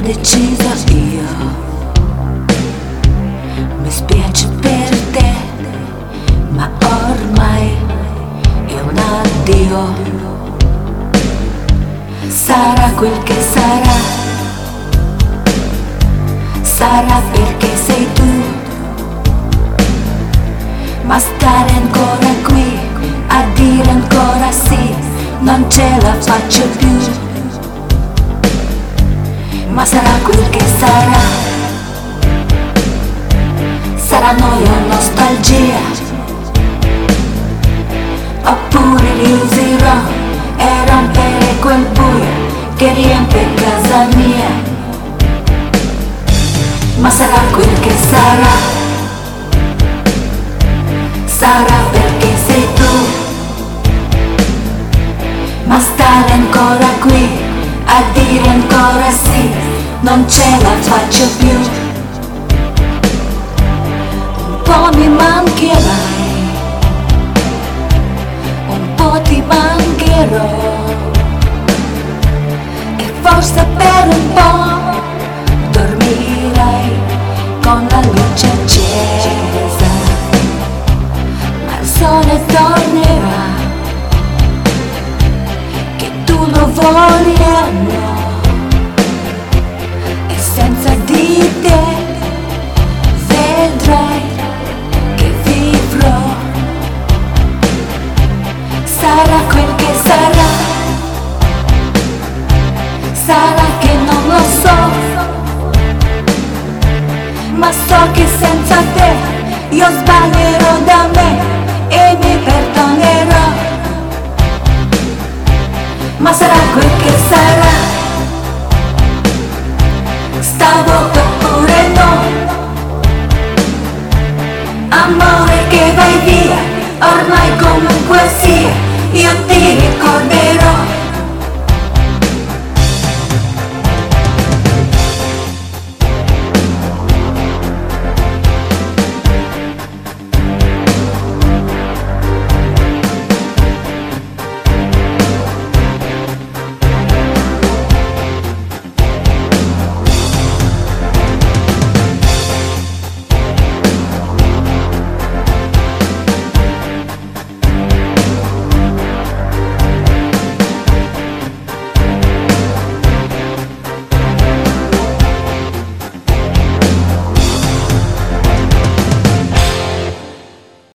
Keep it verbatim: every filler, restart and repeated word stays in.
deciso io. Mi spiace per te, ma ormai è un addio. Sarà quel che sarà, sarà perché sei tu. Ma stare ancora qui a dire ancora sì, non ce la faccio più. Ma sarà quel che sarà, sarà noia o nostalgia, oppure li userò e rompere quel buio che riempie casa mia. Ma sarà quel che sarà, sarà perché sei tu. Ma stare ancora qui a dire ancora sì, non ce la faccio più. Un po' mi mancherai, un po' ti mancherò, e forse per un po' dormirai con la luce accesa. Ma il sole tornerà, che tu lo vuoi o no, e senza di te vedrai che vivrò. Sarà quel che sarà, sarà che non lo so, ma so che senza te io sbaglierò da me e mi perdonerò. Ma sarà quel che sarà, stavo per